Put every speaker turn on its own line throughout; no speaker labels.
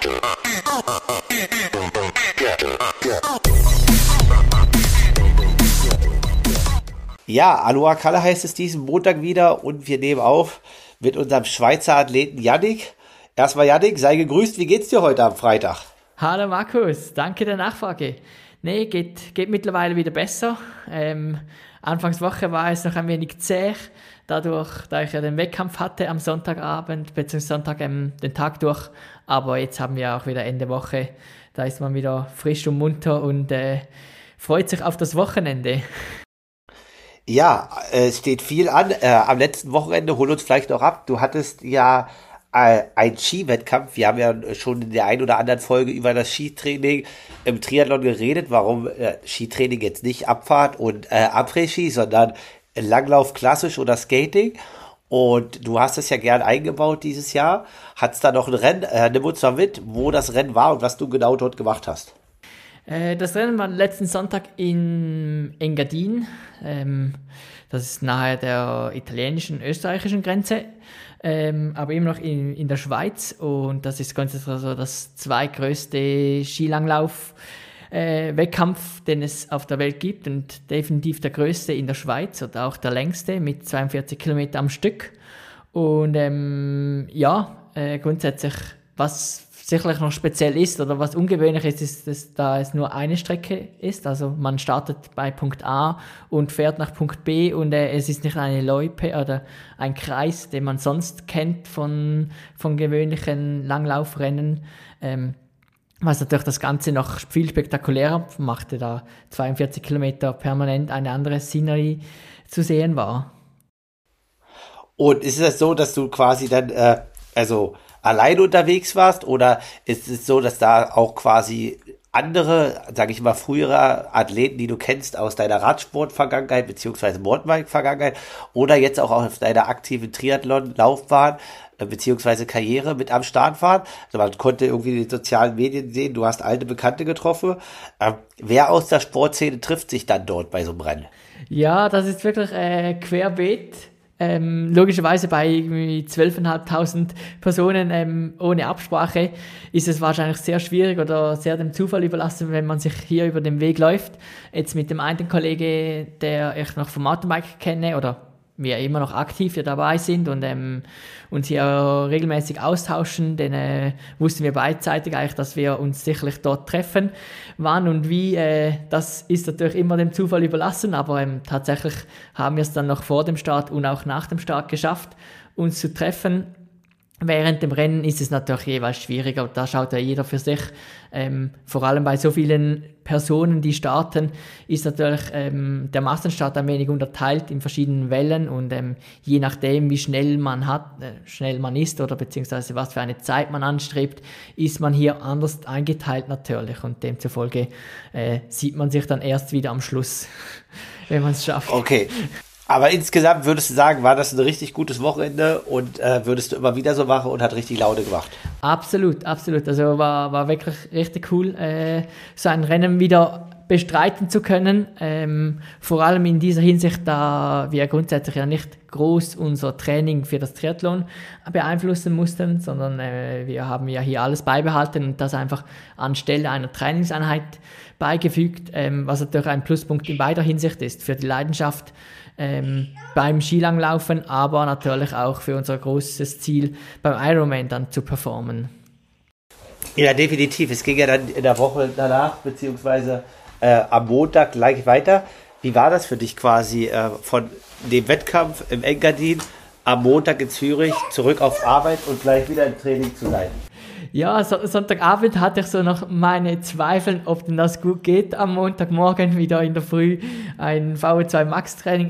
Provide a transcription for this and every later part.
Ja, Aloha Kalle heißt es diesen Montag wieder und wir nehmen auf mit unserem Schweizer Athleten Yannick. Erstmal Yannick, sei gegrüßt, wie geht's dir heute am Freitag?
Hallo Markus, danke der Nachfrage. Nee, geht mittlerweile wieder besser. Anfangswoche war es noch ein wenig zäh, dadurch, da ich ja den Wettkampf hatte am Sonntagabend, beziehungsweise Sonntag den Tag durch. Aber jetzt haben wir auch wieder Ende Woche, da ist man wieder frisch und munter und freut sich auf das Wochenende.
Ja, es steht viel an. Am letzten Wochenende, hol uns vielleicht noch ab. Du hattest ja einen Skiwettkampf. Wir haben ja schon in der einen oder anderen Folge über das Skitraining im Triathlon geredet, warum Skitraining jetzt nicht Abfahrt und Après-Ski, sondern Langlauf klassisch oder Skating. Und du hast es ja gern eingebaut dieses Jahr. Hattest da noch ein Rennen? Nimm uns mal mit, wo das Rennen war und was du genau dort gemacht hast.
Das Rennen war letzten Sonntag in Engadin. Das ist nahe der italienischen, österreichischen Grenze. Aber immer noch in der Schweiz, und das ist ganz also das zweitgrößte Skilanglauf-Wettkampf, den es auf der Welt gibt, und definitiv der größte in der Schweiz und auch der längste mit 42 Kilometer am Stück. Und grundsätzlich, was sicherlich noch speziell ist oder was ungewöhnlich ist, dass da es nur eine Strecke ist. Also man startet bei Punkt A und fährt nach Punkt B, und es ist nicht eine Loipe oder ein Kreis, den man sonst kennt von gewöhnlichen Langlaufrennen. Was natürlich das Ganze noch viel spektakulärer machte, da 42 Kilometer permanent eine andere Szenerie zu sehen war.
Und ist es so, dass du quasi dann, allein unterwegs warst, oder ist es so, dass da auch quasi andere, sage ich mal, frühere Athleten, die du kennst aus deiner Radsport-Vergangenheit beziehungsweise Mountainbike-Vergangenheit oder jetzt auch auf deiner aktiven Triathlon-Laufbahn beziehungsweise Karriere mit am Start waren? Also man konnte irgendwie in den sozialen Medien sehen, du hast alte Bekannte getroffen. Wer aus der Sportszene trifft sich dann dort bei so einem Rennen?
Ja, das ist wirklich querbeet. Logischerweise bei 12.500 Personen ohne Absprache ist es wahrscheinlich sehr schwierig oder sehr dem Zufall überlassen, wenn man sich hier über den Weg läuft. Jetzt mit dem einen Kollege, der ich noch vom Mountainbike kenne, oder wir immer noch aktiv hier dabei sind und uns hier regelmäßig austauschen, dann wussten wir beidseitig eigentlich, dass wir uns sicherlich dort treffen. Wann und wie, das ist natürlich immer dem Zufall überlassen, aber tatsächlich haben wir es dann noch vor dem Start und auch nach dem Start geschafft, uns zu treffen. Während dem Rennen ist es natürlich jeweils schwieriger, da schaut ja jeder für sich. Vor allem bei so vielen Personen, die starten, ist natürlich der Massenstart ein wenig unterteilt in verschiedenen Wellen, und je nachdem, wie schnell man ist oder beziehungsweise was für eine Zeit man anstrebt, ist man hier anders eingeteilt natürlich, und demzufolge sieht man sich dann erst wieder am Schluss, wenn man es schafft.
Okay. Aber insgesamt würdest du sagen, war das ein richtig gutes Wochenende und würdest du immer wieder so machen und hat richtig Laune gemacht?
Absolut. Also war wirklich richtig cool, so ein Rennen wieder bestreiten zu können. Vor allem in dieser Hinsicht, da wir grundsätzlich ja nicht groß unser Training für das Triathlon beeinflussen mussten, sondern wir haben ja hier alles beibehalten und das einfach anstelle einer Trainingseinheit beigefügt, was natürlich ein Pluspunkt in beider Hinsicht ist, für die Leidenschaft beim Skilanglaufen, aber natürlich auch für unser großes Ziel beim Ironman dann zu performen.
Ja, definitiv. Es ging ja dann in der Woche danach, beziehungsweise am Montag gleich weiter. Wie war das für dich quasi von dem Wettkampf im Engadin am Montag in Zürich zurück auf Arbeit und gleich wieder im Training zu sein?
Ja, Sonntagabend hatte ich so noch meine Zweifel, ob denn das gut geht, am Montagmorgen wieder in der Früh ein VO2 Max Training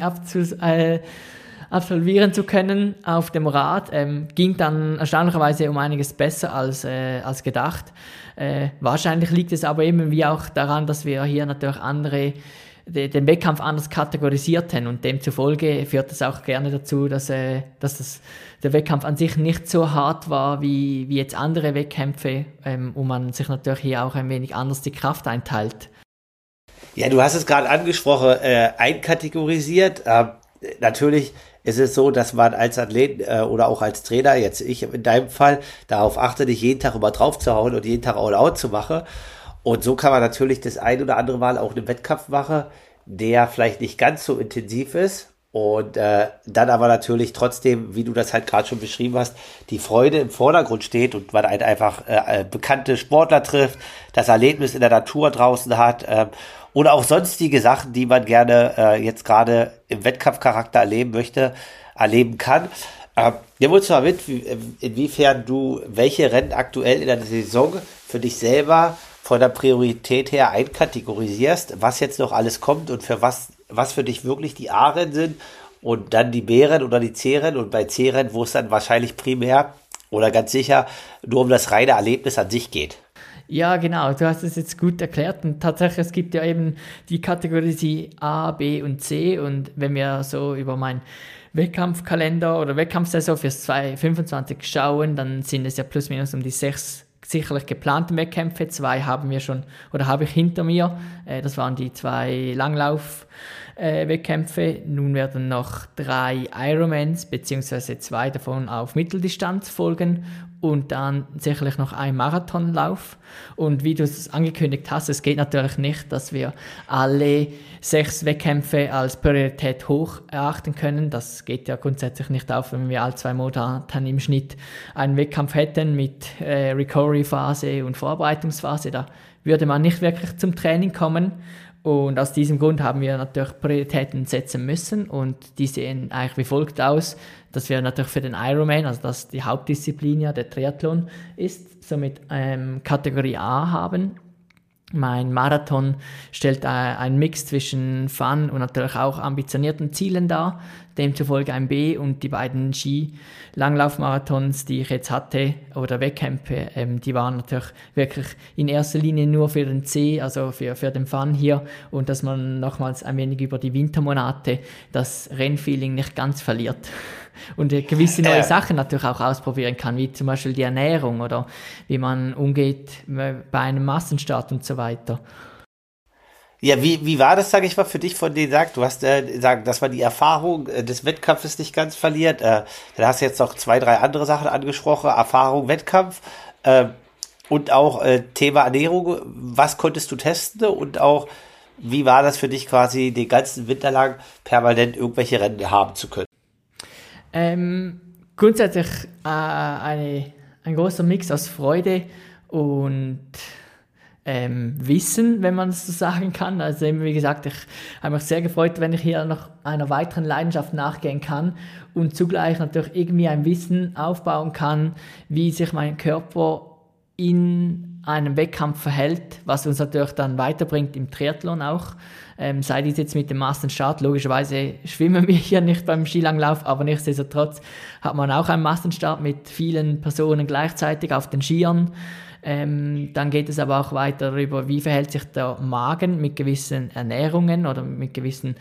absolvieren zu können auf dem Rad. Ging dann erstaunlicherweise um einiges besser als gedacht. Wahrscheinlich liegt es aber eben wie auch daran, dass wir hier natürlich den Wettkampf anders kategorisierten, und demzufolge führt es auch gerne dazu, dass der Wettkampf an sich nicht so hart war wie jetzt andere Wettkämpfe, und man sich natürlich hier auch ein wenig anders die Kraft einteilt.
Ja, du hast es gerade angesprochen, einkategorisiert. Natürlich ist es so, dass man als Athlet oder auch als Trainer, jetzt ich in deinem Fall, darauf achte, nicht jeden Tag immer drauf zu hauen und jeden Tag all out zu machen. Und so kann man natürlich das ein oder andere Mal auch einen Wettkampf machen, der vielleicht nicht ganz so intensiv ist. Und dann aber natürlich trotzdem, wie du das halt gerade schon beschrieben hast, die Freude im Vordergrund steht und man halt einfach bekannte Sportler trifft, das Erlebnis in der Natur draußen hat oder auch sonstige Sachen, die man gerne jetzt gerade im Wettkampfcharakter erleben möchte, erleben kann. Nimm uns mal mit, inwiefern du welche Rennen aktuell in der Saison für dich selber von der Priorität her einkategorisierst, was jetzt noch alles kommt und für was für dich wirklich die A-Rennen sind und dann die B-Rennen oder die C-Rennen und bei C-Rennen, wo es dann wahrscheinlich primär oder ganz sicher nur um das reine Erlebnis an sich geht.
Ja, genau, du hast es jetzt gut erklärt und tatsächlich, es gibt ja eben die Kategorie A, B und C und wenn wir so über meinen Wettkampfkalender oder Wettkampfsaison fürs 2025 schauen, dann sind es ja plus minus um die 6 sicherlich geplanten Wettkämpfe. 2 haben wir schon oder habe ich hinter mir. Das waren die 2 Langlauf-Wettkämpfe. Nun werden noch 3 Ironmans beziehungsweise 2 davon auf Mitteldistanz folgen und dann sicherlich noch ein Marathonlauf. Und wie du es angekündigt hast, es geht natürlich nicht, dass wir alle 6 Wettkämpfe als Priorität hoch erachten können. Das geht ja grundsätzlich nicht auf, wenn wir alle 2 Monate im Schnitt einen Wettkampf hätten mit Recovery-Phase und Vorbereitungsphase. Da würde man nicht wirklich zum Training kommen. Und aus diesem Grund haben wir natürlich Prioritäten setzen müssen und die sehen eigentlich wie folgt aus, dass wir natürlich für den Ironman, also dass die Hauptdisziplin ja der Triathlon ist, somit Kategorie A haben. Mein Marathon stellt einen Mix zwischen Fun und natürlich auch ambitionierten Zielen dar, demzufolge ein B und die beiden Ski-Langlaufmarathons, die ich jetzt hatte, oder Wettkämpfe, die waren natürlich wirklich in erster Linie nur für den C, also für den Fun hier und dass man nochmals ein wenig über die Wintermonate das Rennfeeling nicht ganz verliert. Und gewisse neue Sachen natürlich auch ausprobieren kann, wie zum Beispiel die Ernährung oder wie man umgeht bei einem Massenstart und so weiter.
Ja, wie war das, sage ich mal, für dich von denen sagt? Du hast gesagt, dass man die Erfahrung des Wettkampfes nicht ganz verliert. Dann hast du jetzt noch 2, 3 andere Sachen angesprochen. Erfahrung, Wettkampf und auch Thema Ernährung. Was konntest du testen und auch wie war das für dich quasi den ganzen Winter lang permanent irgendwelche Rennen haben zu können?
Grundsätzlich ein großer Mix aus Freude und Wissen, wenn man es so sagen kann. Also eben, wie gesagt, ich habe mich sehr gefreut, wenn ich hier noch einer weiteren Leidenschaft nachgehen kann und zugleich natürlich irgendwie ein Wissen aufbauen kann, wie sich mein Körper in einem Wettkampf verhält, was uns natürlich dann weiterbringt im Triathlon auch. Sei dies jetzt mit dem Massenstart, logischerweise schwimmen wir hier nicht beim Skilanglauf, aber nichtsdestotrotz hat man auch einen Massenstart mit vielen Personen gleichzeitig auf den Skiern. Dann geht es aber auch weiter darüber, wie verhält sich der Magen mit gewissen Ernährungen oder mit gewissen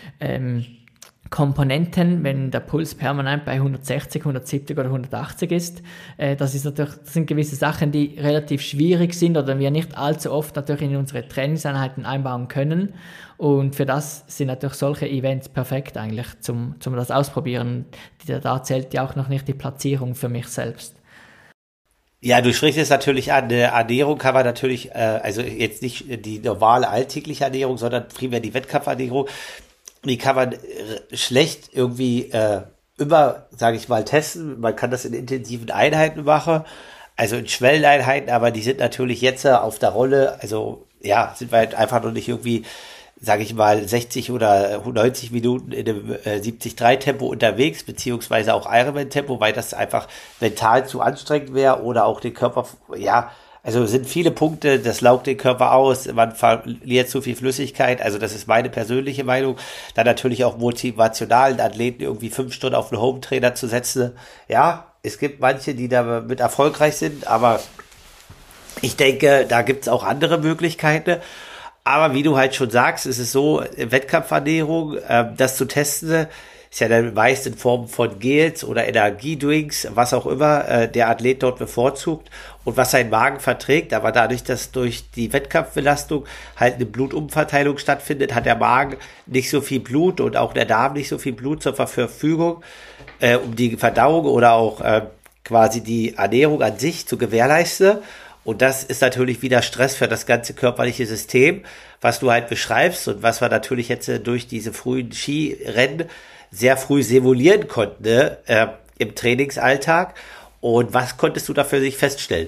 Komponenten, wenn der Puls permanent bei 160, 170 oder 180 ist. Das sind gewisse Sachen, die relativ schwierig sind oder wir nicht allzu oft natürlich in unsere Trainingseinheiten einbauen können. Und für das sind natürlich solche Events perfekt eigentlich zum das Ausprobieren. Da zählt ja auch noch nicht die Platzierung für mich selbst.
Ja, du sprichst es natürlich an. Ernährung kann man natürlich, also jetzt nicht die normale alltägliche Ernährung, sondern primär die Wettkampfernährung. Die kann man schlecht irgendwie immer, sage ich mal, testen. Man kann das in intensiven Einheiten machen, also in Schwelleneinheiten, aber die sind natürlich jetzt auf der Rolle, also ja, sind wir halt einfach noch nicht irgendwie, sage ich mal, 60 oder 90 Minuten in einem 70-3-Tempo unterwegs, beziehungsweise auch Ironman-Tempo, weil das einfach mental zu anstrengend wäre oder auch den Körper, ja, also sind viele Punkte, das laugt den Körper aus, man verliert zu viel Flüssigkeit, also das ist meine persönliche Meinung. Dann natürlich auch motivationalen Athleten irgendwie 5 Stunden auf einen Home-Trainer zu setzen. Ja, es gibt manche, die damit erfolgreich sind, aber ich denke, da gibt's auch andere Möglichkeiten. Aber wie du halt schon sagst, ist es so, Wettkampfernährung, das zu testen, ist ja dann meist in Form von Gels oder Energiedrinks, was auch immer der Athlet dort bevorzugt und was sein Magen verträgt. Aber dadurch, dass durch die Wettkampfbelastung halt eine Blutumverteilung stattfindet, hat der Magen nicht so viel Blut und auch der Darm nicht so viel Blut zur Verfügung, um die Verdauung oder auch quasi die Ernährung an sich zu gewährleisten. Und das ist natürlich wieder Stress für das ganze körperliche System, was du halt beschreibst und was wir natürlich jetzt durch diese frühen Skirennen sehr früh simulieren konnten, ne, im Trainingsalltag. Und was konntest du da für dich feststellen?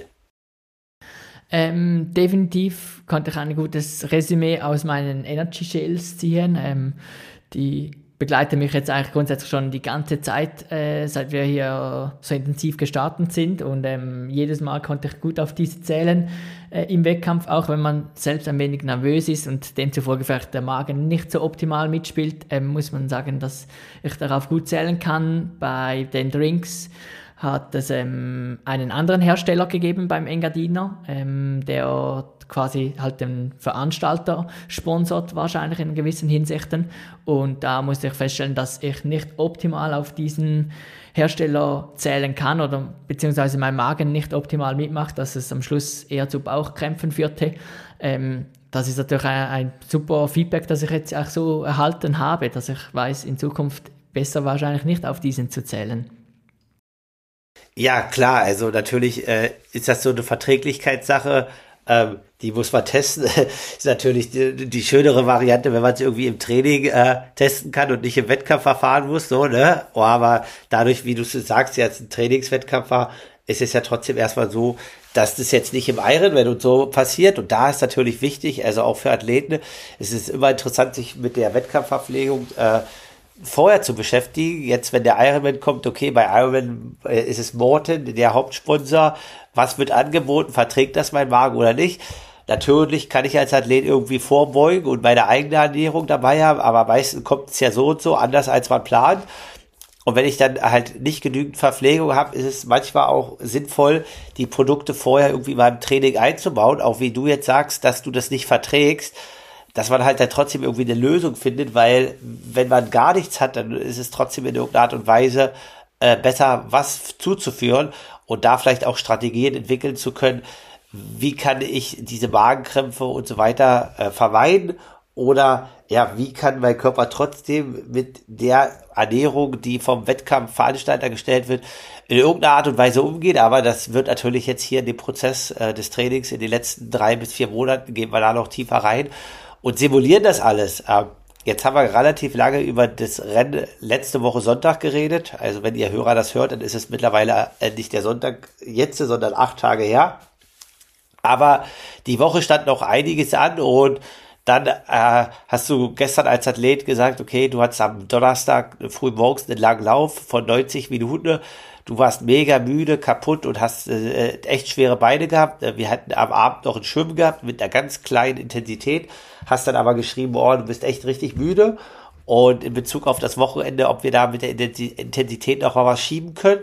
Definitiv konnte ich ein gutes Resümee aus meinen Energy Shells ziehen. Die begleiten mich jetzt eigentlich grundsätzlich schon die ganze Zeit, seit wir hier so intensiv gestartet sind und jedes Mal konnte ich gut auf diese zählen im Wettkampf, auch wenn man selbst ein wenig nervös ist und demzufolge vielleicht der Magen nicht so optimal mitspielt, muss man sagen, dass ich darauf gut zählen kann. Bei den Drinks hat es einen anderen Hersteller gegeben beim Engadiner, der quasi halt den Veranstalter sponsort wahrscheinlich in gewissen Hinsichten und da musste ich feststellen, dass ich nicht optimal auf diesen Hersteller zählen kann oder beziehungsweise mein Magen nicht optimal mitmacht, dass es am Schluss eher zu Bauchkrämpfen führte. Das ist natürlich ein super Feedback, das ich jetzt auch so erhalten habe, dass ich weiß, in Zukunft besser wahrscheinlich nicht auf diesen zu zählen.
Ja, klar, also natürlich ist das so eine Verträglichkeitssache, die muss man testen. Ist natürlich die schönere Variante, wenn man es irgendwie im Training testen kann und nicht im Wettkampf verfahren muss, so, ne? Oh, aber dadurch, wie du es sagst, jetzt ein Trainingswettkampf war, ist es ja trotzdem erstmal so, dass das jetzt nicht im Ironman und so passiert. Und da ist natürlich wichtig, also auch für Athleten, es ist immer interessant, sich mit der Wettkampfverpflegung vorher zu beschäftigen. Jetzt, wenn der Ironman kommt, okay, bei Ironman ist es Morten, der Hauptsponsor. Was wird angeboten? Verträgt das mein Magen oder nicht? Natürlich kann ich als Athlet irgendwie vorbeugen und meine eigene Ernährung dabei haben, aber meistens kommt es ja so und so anders, als man plant. Und wenn ich dann halt nicht genügend Verpflegung habe, ist es manchmal auch sinnvoll, die Produkte vorher irgendwie beim Training einzubauen, auch wie du jetzt sagst, dass du das nicht verträgst, dass man halt dann trotzdem irgendwie eine Lösung findet, weil wenn man gar nichts hat, dann ist es trotzdem in irgendeiner Art und Weise besser, was zuzuführen und da vielleicht auch Strategien entwickeln zu können, wie kann ich diese Magenkrämpfe und so weiter vermeiden oder ja, wie kann mein Körper trotzdem mit der Ernährung, die vom Wettkampfveranstalter gestellt wird, in irgendeiner Art und Weise umgehen, aber das wird natürlich jetzt hier in dem Prozess des Trainings in den letzten 3 bis 4 Monaten, gehen wir da noch tiefer rein und simulieren das alles. Jetzt haben wir relativ lange über das Rennen letzte Woche Sonntag geredet. Also wenn ihr Hörer das hört, dann ist es mittlerweile nicht der Sonntag jetzt, sondern 8 Tage her. Aber die Woche stand noch einiges an und dann hast du gestern als Athlet gesagt, okay, du hattest am Donnerstag früh morgens einen langen Lauf von 90 Minuten. Du warst mega müde, kaputt und hast echt schwere Beine gehabt. Wir hatten am Abend noch ein Schwimmen gehabt mit einer ganz kleinen Intensität. Hast dann aber geschrieben, oh, du bist echt richtig müde. Und in Bezug auf das Wochenende, ob wir da mit der Intensität noch mal was schieben können.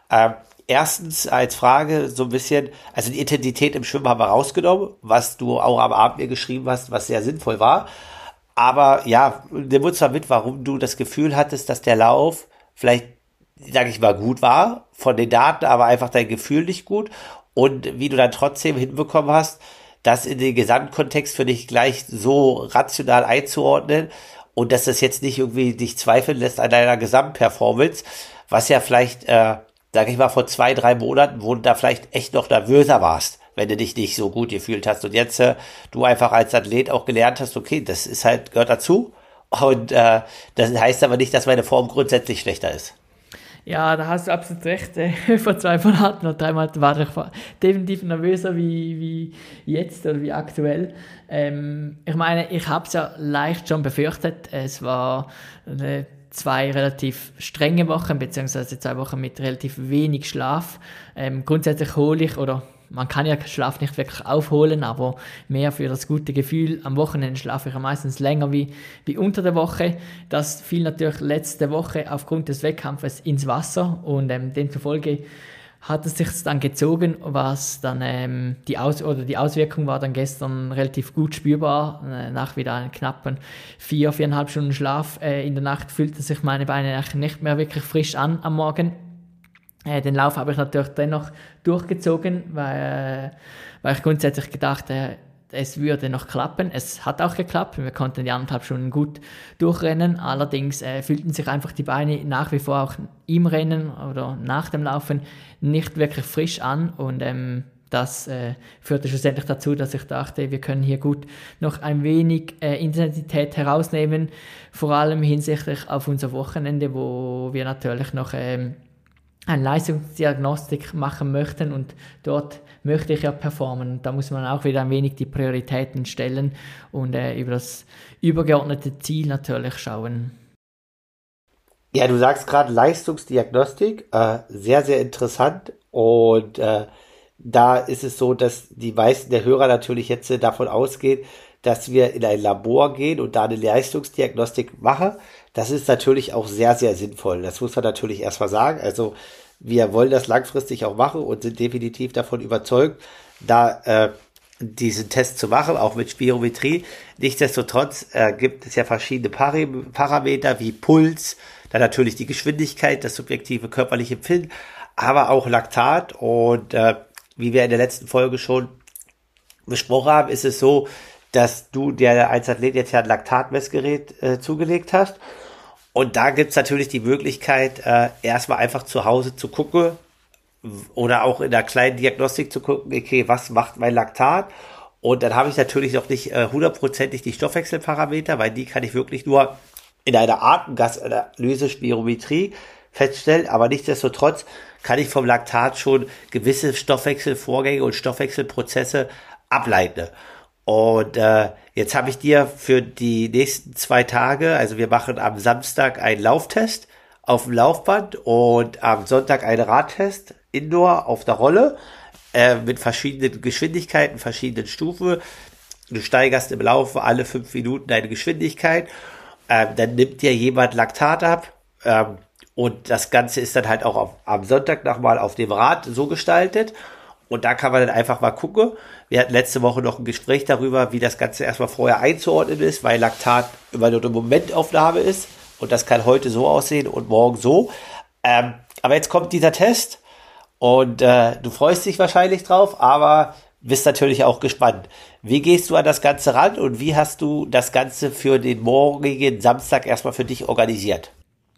Erstens als Frage so ein bisschen, also die Intensität im Schwimmen haben wir rausgenommen, was du auch am Abend mir geschrieben hast, was sehr sinnvoll war. Aber ja, nimm uns mal mit, warum du das Gefühl hattest, dass der Lauf vielleicht, sage ich mal, gut war, von den Daten, aber einfach dein Gefühl nicht gut und wie du dann trotzdem hinbekommen hast, das in den Gesamtkontext für dich gleich so rational einzuordnen und dass das jetzt nicht irgendwie dich zweifeln lässt an deiner Gesamtperformance, was ja vielleicht, sag ich mal, vor 2, 3 Monaten, wo du da vielleicht echt noch nervöser warst, wenn du dich nicht so gut gefühlt hast und jetzt du einfach als Athlet auch gelernt hast, okay, das ist halt, gehört dazu und das heißt aber nicht, dass meine Form grundsätzlich schlechter ist.
Ja, da hast du absolut recht. Vor 2 Monaten oder 3 Monaten war ich definitiv nervöser wie jetzt oder wie aktuell. Ich meine, ich habe es ja leicht schon befürchtet. Es war 2 relativ strenge Wochen, beziehungsweise 2 Wochen mit relativ wenig Schlaf. Grundsätzlich hole ich, oder man kann ja Schlaf nicht wirklich aufholen, aber mehr für das gute Gefühl. Am Wochenende schlafe ich ja meistens länger wie unter der Woche. Das fiel natürlich letzte Woche aufgrund des Wettkampfes ins Wasser und demzufolge hat es sich dann gezogen, was dann die Auswirkung war dann gestern relativ gut spürbar. Nach wieder einem knappen 4,5 Stunden Schlaf in der Nacht fühlten sich meine Beine eigentlich nicht mehr wirklich frisch an am Morgen. Den Lauf habe ich natürlich dennoch durchgezogen, weil ich grundsätzlich gedacht es würde noch klappen. Es hat auch geklappt. Wir konnten die 1,5 Stunden gut durchrennen. Allerdings fühlten sich einfach die Beine nach wie vor auch im Rennen oder nach dem Laufen nicht wirklich frisch an. Und das führte schlussendlich dazu, dass ich dachte, wir können hier gut noch ein wenig Intensität herausnehmen. Vor allem hinsichtlich auf unser Wochenende, wo wir natürlich noch eine Leistungsdiagnostik machen möchten und dort möchte ich ja performen. Da muss man auch wieder ein wenig die Prioritäten stellen und über das übergeordnete Ziel natürlich schauen.
Ja, du sagst gerade Leistungsdiagnostik, sehr, sehr interessant und da ist es so, dass die meisten der Hörer natürlich jetzt davon ausgehen, dass wir in ein Labor gehen und da eine Leistungsdiagnostik machen. Das ist natürlich auch sehr, sehr sinnvoll. Das muss man natürlich erstmal sagen. Also wir wollen das langfristig auch machen und sind definitiv davon überzeugt, da diesen Test zu machen, auch mit Spirometrie. Nichtsdestotrotz gibt es ja verschiedene Parameter wie Puls, dann natürlich die Geschwindigkeit, das subjektive körperliche Empfinden, aber auch Laktat. Und wie wir in der letzten Folge schon besprochen haben, ist es so, dass du dir als Athlet jetzt ja ein Laktatmessgerät zugelegt hast. Und da gibt's natürlich die Möglichkeit, erstmal einfach zu Hause zu gucken oder auch in der kleinen Diagnostik zu gucken, okay, was macht mein Laktat? Und dann habe ich natürlich noch nicht hundertprozentig die Stoffwechselparameter, weil die kann ich wirklich nur in einer Atemgasanalyse Spirometrie feststellen. Aber nichtsdestotrotz kann ich vom Laktat schon gewisse Stoffwechselvorgänge und Stoffwechselprozesse ableiten. Und jetzt habe ich dir für die nächsten 2 Tage, also wir machen am Samstag einen Lauftest auf dem Laufband und am Sonntag einen Radtest indoor auf der Rolle mit verschiedenen Geschwindigkeiten, verschiedenen Stufen. Du steigerst im Laufe alle 5 Minuten deine Geschwindigkeit, dann nimmt dir jemand Laktat ab und das Ganze ist dann halt auch am Sonntag nochmal auf dem Rad so gestaltet. Und da kann man dann einfach mal gucken. Wir hatten letzte Woche noch ein Gespräch darüber, wie das Ganze erstmal vorher einzuordnen ist, weil Laktat immer nur eine Momentaufnahme ist. Und das kann heute so aussehen und morgen so. Aber jetzt kommt dieser Test und du freust dich wahrscheinlich drauf, aber bist natürlich auch gespannt. Wie gehst du an das Ganze ran und wie hast du das Ganze für den morgigen Samstag erstmal für dich organisiert?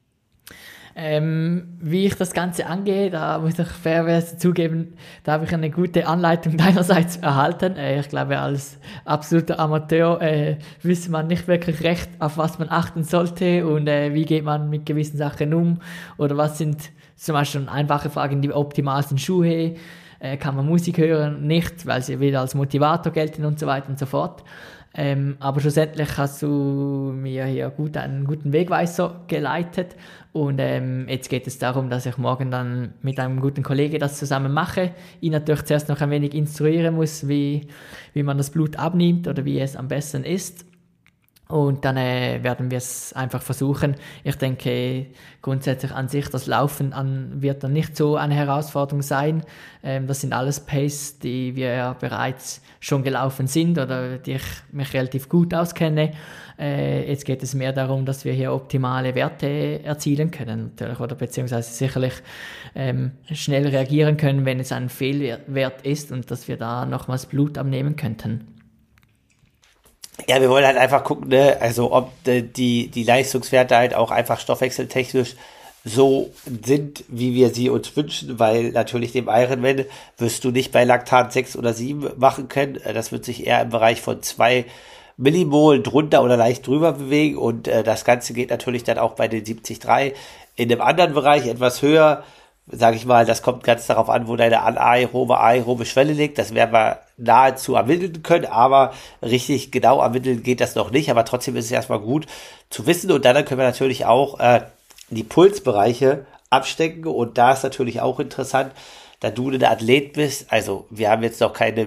Wie ich das Ganze angehe, da muss ich fairerweise zugeben, da habe ich eine gute Anleitung deinerseits erhalten. Ich glaube, als absoluter Amateur wüsste man nicht wirklich recht, auf was man achten sollte und wie geht man mit gewissen Sachen um oder was sind zum Beispiel schon einfache Fragen, die optimalsten Schuhe, kann man Musik hören, nicht, weil sie wieder als Motivator gelten und so weiter und so fort. Aber schlussendlich hast du mir hier einen guten Wegweiser geleitet und jetzt geht es darum, dass ich morgen dann mit einem guten Kollegen das zusammen mache, ihn natürlich zuerst noch ein wenig instruieren muss, wie man das Blut abnimmt oder wie es am besten ist. Und dann werden wir es einfach versuchen. Ich denke, grundsätzlich an sich, das Laufen wird dann nicht so eine Herausforderung sein. Das sind alles Pace, die wir ja bereits schon gelaufen sind oder die ich mich relativ gut auskenne. Jetzt geht es mehr darum, dass wir hier optimale Werte erzielen können, natürlich, oder beziehungsweise sicherlich schnell reagieren können, wenn es ein Fehlwert ist und dass wir da nochmals Blut abnehmen könnten.
Ja, wir wollen halt einfach gucken, ne, also ob die Leistungswerte halt auch einfach stoffwechseltechnisch so sind, wie wir sie uns wünschen, weil natürlich dem Ironman wirst du nicht bei Laktat 6 oder 7 machen können. Das wird sich eher im Bereich von 2 Millimol drunter oder leicht drüber bewegen und das Ganze geht natürlich dann auch bei den 73 in einem anderen Bereich etwas höher. Sage ich mal, das kommt ganz darauf an, wo deine aerobe Schwelle liegt. Das werden wir nahezu ermitteln können, aber richtig genau ermitteln geht das noch nicht. Aber trotzdem ist es erstmal gut zu wissen. Und dann können wir natürlich auch die Pulsbereiche abstecken. Und da ist natürlich auch interessant, da du ein Athlet bist, also wir haben jetzt noch keine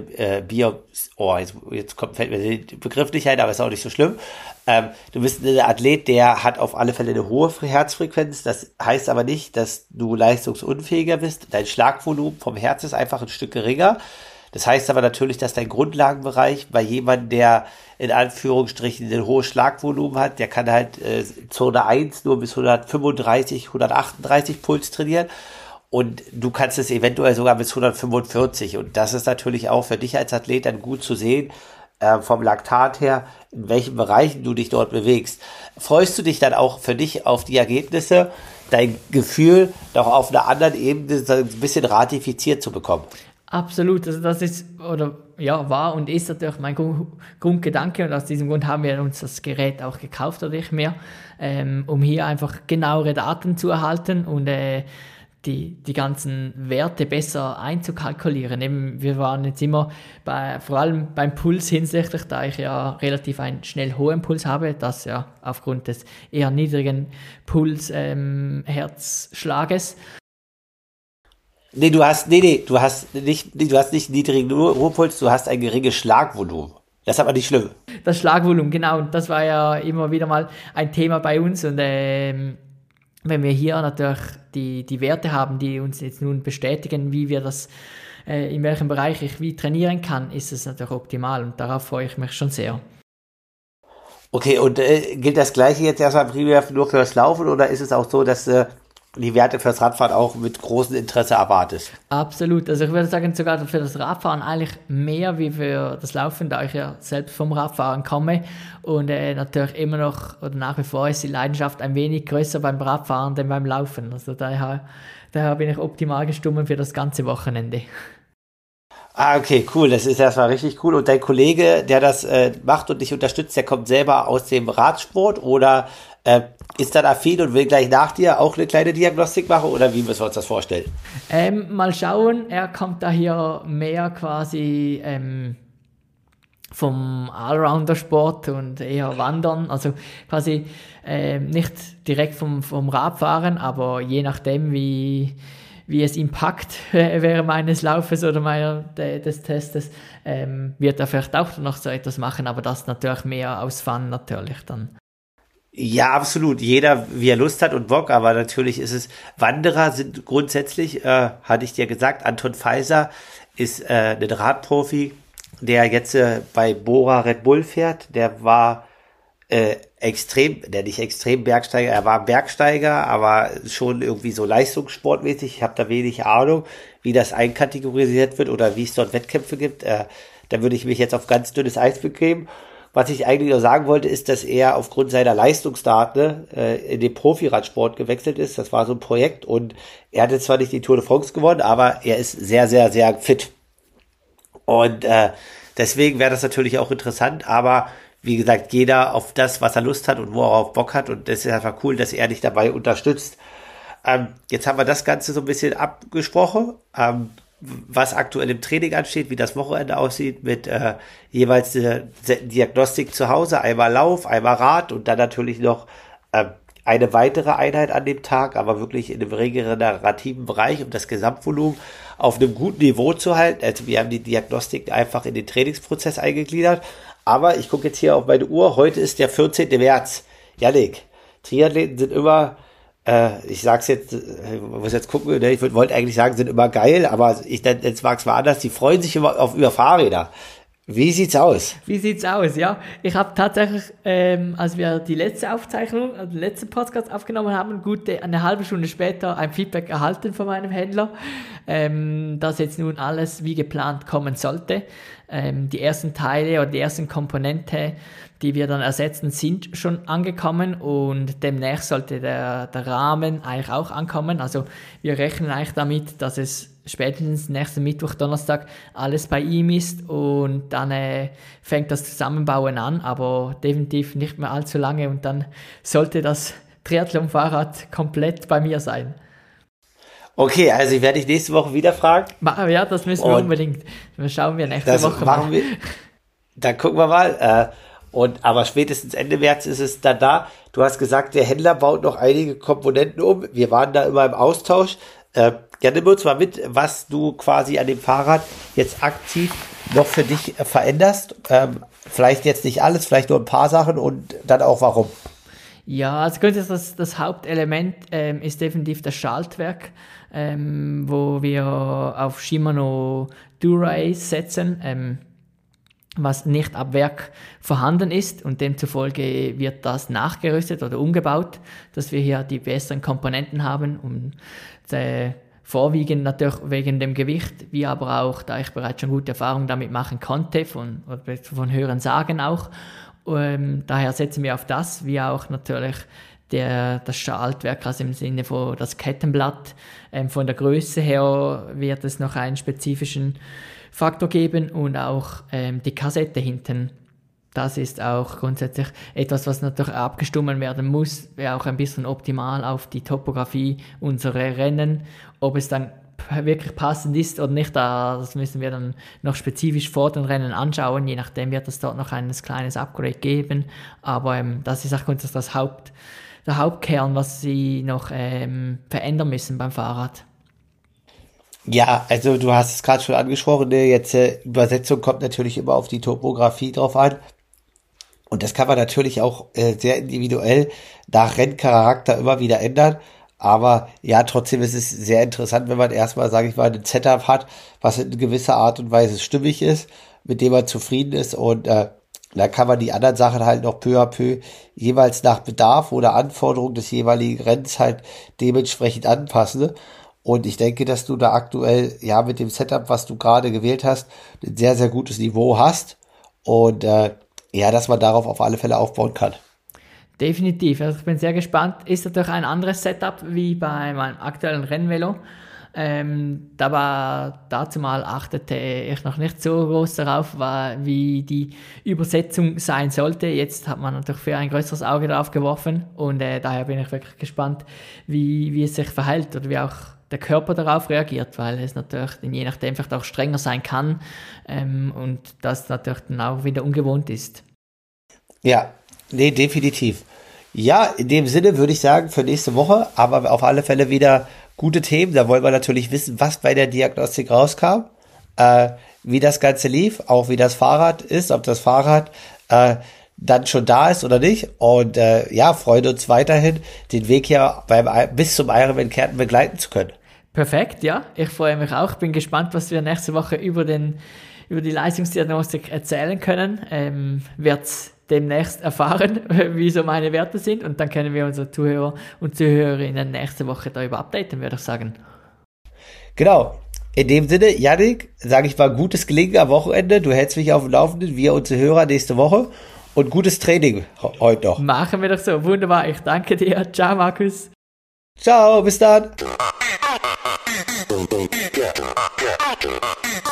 fällt mir der Begriff nicht ein, aber ist auch nicht so schlimm. Du bist ein Athlet, der hat auf alle Fälle eine hohe Herzfrequenz. Das heißt aber nicht, dass du leistungsunfähiger bist. Dein Schlagvolumen vom Herz ist einfach ein Stück geringer. Das heißt aber natürlich, dass dein Grundlagenbereich bei jemandem, der in Anführungsstrichen ein hohes Schlagvolumen hat, der kann halt Zone 1 nur bis 135, 138 Puls trainieren. Und du kannst es eventuell sogar bis 145. Und das ist natürlich auch für dich als Athlet dann gut zu sehen, vom Laktat her, in welchen Bereichen du dich dort bewegst. Freust du dich dann auch für dich auf die Ergebnisse, dein Gefühl noch auf einer anderen Ebene so ein bisschen ratifiziert zu bekommen?
Absolut, also das ist, oder ja, war und ist natürlich mein Grundgedanke, und aus diesem Grund haben wir uns das Gerät auch gekauft, oder ich mehr, um hier einfach genauere Daten zu erhalten und die ganzen Werte besser einzukalkulieren. Eben, wir waren jetzt immer vor allem beim Puls hinsichtlich, da ich ja relativ einen schnell hohen Puls habe, das ja aufgrund des eher niedrigen Herzschlages.
Du hast nicht niedrigen Ruhepuls, du hast ein geringes Schlagvolumen. Das ist aber nicht schlimm.
Das Schlagvolumen, genau, und das war ja immer wieder mal ein Thema bei uns, und wenn wir hier natürlich die Werte haben, die uns jetzt nun bestätigen, wie wir das, in welchem Bereich ich wie trainieren kann, ist es natürlich optimal, und darauf freue ich mich schon sehr.
Okay, und gilt das Gleiche jetzt erstmal primär nur für das Laufen, oder ist es auch so, dass die Werte fürs Radfahren auch mit großem Interesse erwartest?
Absolut, also ich würde sagen, sogar für das Radfahren eigentlich mehr wie für das Laufen, da ich ja selbst vom Radfahren komme, und natürlich immer noch oder nach wie vor ist die Leidenschaft ein wenig größer beim Radfahren denn beim Laufen, also daher bin ich optimal gestimmt für das ganze Wochenende.
Ah, okay, cool, das ist erstmal richtig cool. Und dein Kollege, der das macht und dich unterstützt, der kommt selber aus dem Radsport, oder ist dann affin und will gleich nach dir auch eine kleine Diagnostik machen, oder wie müssen wir uns das vorstellen?
Mal schauen, er kommt da hier mehr quasi vom Allrounder-Sport und eher Wandern, also quasi nicht direkt vom Radfahren, aber je nachdem, wie es ihm packt während meines Laufes oder des Testes, wird er vielleicht auch noch so etwas machen, aber das natürlich mehr aus Fun natürlich dann.
Ja, absolut. Jeder, wie er Lust hat und Bock, aber natürlich ist es, Wanderer sind grundsätzlich, hatte ich dir gesagt, Anton Feiser ist ein Radprofi, der jetzt bei Bora Red Bull fährt. Der war nicht extrem Bergsteiger, er war Bergsteiger, aber schon irgendwie so leistungssportmäßig. Ich habe da wenig Ahnung, wie das einkategorisiert wird oder wie es dort Wettkämpfe gibt. Da würde ich mich jetzt auf ganz dünnes Eis begeben. Was ich eigentlich nur sagen wollte, ist, dass er aufgrund seiner Leistungsdaten in den Profiradsport gewechselt ist. Das war so ein Projekt, und er hatte zwar nicht die Tour de France gewonnen, aber er ist sehr, sehr, sehr fit. Und deswegen wäre das natürlich auch interessant, aber wie gesagt, jeder auf das, was er Lust hat und wo er auf Bock hat, und das ist einfach cool, dass er dich dabei unterstützt. Jetzt haben wir das Ganze so ein bisschen abgesprochen, was aktuell im Training ansteht, wie das Wochenende aussieht, mit jeweils eine Diagnostik zu Hause, einmal Lauf, einmal Rad und dann natürlich noch eine weitere Einheit an dem Tag, aber wirklich in einem regenerativen Bereich, um das Gesamtvolumen auf einem guten Niveau zu halten. Also wir haben die Diagnostik einfach in den Trainingsprozess eingegliedert. Aber ich gucke jetzt hier auf meine Uhr, heute ist der 14. März. Jannik, Triathleten sind immer, ich sag's jetzt, ich muss jetzt gucken, ich wollte eigentlich sagen, sind immer geil, aber jetzt mag's mal anders, die freuen sich immer über Fahrräder. Wie sieht's aus?
Ja. Ich habe tatsächlich, als wir die letzte Aufzeichnung, den letzten Podcast aufgenommen haben, eine halbe Stunde später ein Feedback erhalten von meinem Händler, dass jetzt nun alles wie geplant kommen sollte. Die ersten Teile oder die ersten Komponente, die wir dann ersetzen, sind schon angekommen, und demnächst sollte der Rahmen eigentlich auch ankommen. Also wir rechnen eigentlich damit, dass es spätestens nächsten Mittwoch, Donnerstag alles bei ihm ist, und dann fängt das Zusammenbauen an, aber definitiv nicht mehr allzu lange, und dann sollte das Triathlon-Fahrrad komplett bei mir sein.
Okay, also ich werde dich nächste Woche wieder fragen.
Ja, das müssen wir unbedingt. Das schauen wir nächste Woche
mal. Dann gucken wir mal. Aber spätestens Ende März ist es dann da. Du hast gesagt, der Händler baut noch einige Komponenten um. Wir waren da immer im Austausch. Ja, nimm uns mal mit, was du quasi an dem Fahrrad jetzt aktiv noch für dich veränderst. Vielleicht jetzt nicht alles, vielleicht nur ein paar Sachen und dann auch warum.
Ja, also grundsätzlich das Hauptelement ist definitiv das Schaltwerk, wo wir auf Shimano Dura-Ace setzen, was nicht ab Werk vorhanden ist und demzufolge wird das nachgerüstet oder umgebaut, dass wir hier die besseren Komponenten haben, vorwiegend natürlich wegen dem Gewicht, wie aber auch, da ich bereits schon gute Erfahrungen damit machen konnte, von Hören sagen auch. Daher setzen wir auf das, wie auch natürlich das Schaltwerk, also im Sinne von das Kettenblatt. Von der Größe her wird es noch einen spezifischen Faktor geben und auch die Kassette hinten. Das ist auch grundsätzlich etwas, was natürlich abgestimmt werden muss, wäre auch ein bisschen optimal auf die Topografie unserer Rennen. Ob es dann wirklich passend ist oder nicht, das müssen wir dann noch spezifisch vor den Rennen anschauen. Je nachdem wird es dort noch ein kleines Upgrade geben. Aber das ist auch grundsätzlich der Hauptkern, was sie noch verändern müssen beim Fahrrad.
Ja, also du hast es gerade schon angesprochen, ne? Jetzt Übersetzung kommt natürlich immer auf die Topografie drauf an. Und das kann man natürlich auch sehr individuell nach Renncharakter immer wieder ändern. Aber ja, trotzdem ist es sehr interessant, wenn man erstmal, sage ich mal, ein Setup hat, was in gewisser Art und Weise stimmig ist, mit dem man zufrieden ist. Und dann kann man die anderen Sachen halt noch peu à peu jeweils nach Bedarf oder Anforderung des jeweiligen Rennens halt dementsprechend anpassen. Und ich denke, dass du da aktuell, ja, mit dem Setup, was du gerade gewählt hast, ein sehr, sehr gutes Niveau hast. Und ja, dass man darauf auf alle Fälle aufbauen kann.
Definitiv, also ich bin sehr gespannt. Ist natürlich ein anderes Setup wie bei meinem aktuellen Rennvelo. Dazu mal achtete ich noch nicht so groß darauf, wie die Übersetzung sein sollte. Jetzt hat man natürlich für ein größeres Auge drauf geworfen und daher bin ich wirklich gespannt, wie es sich verhält oder wie auch der Körper darauf reagiert, weil es natürlich je nachdem vielleicht auch strenger sein kann und das natürlich dann auch wieder ungewohnt ist.
Ja, nee, definitiv. Ja, in dem Sinne würde ich sagen, für nächste Woche, aber auf alle Fälle wieder gute Themen. Da wollen wir natürlich wissen, was bei der Diagnostik rauskam, wie das Ganze lief, auch wie das Fahrrad ist, ob das Fahrrad dann schon da ist oder nicht. Und ja, freuen uns weiterhin, den Weg hier bis zum Ironman Kärnten begleiten zu können.
Perfekt, ja. Ich freue mich auch. Bin gespannt, was wir nächste Woche über die Leistungsdiagnostik erzählen können. Wird's demnächst erfahren, wie so meine Werte sind und dann können wir unsere Zuhörer und Zuhörerinnen nächste Woche darüber updaten, würde ich sagen.
Genau. In dem Sinne, Yannick, sage ich mal, gutes Gelingen am Wochenende. Du hältst mich auf dem Laufenden, wir unsere Hörer nächste Woche und gutes Training heute noch.
Machen wir doch so. Wunderbar. Ich danke dir. Ciao, Markus.
Ciao, bis dann.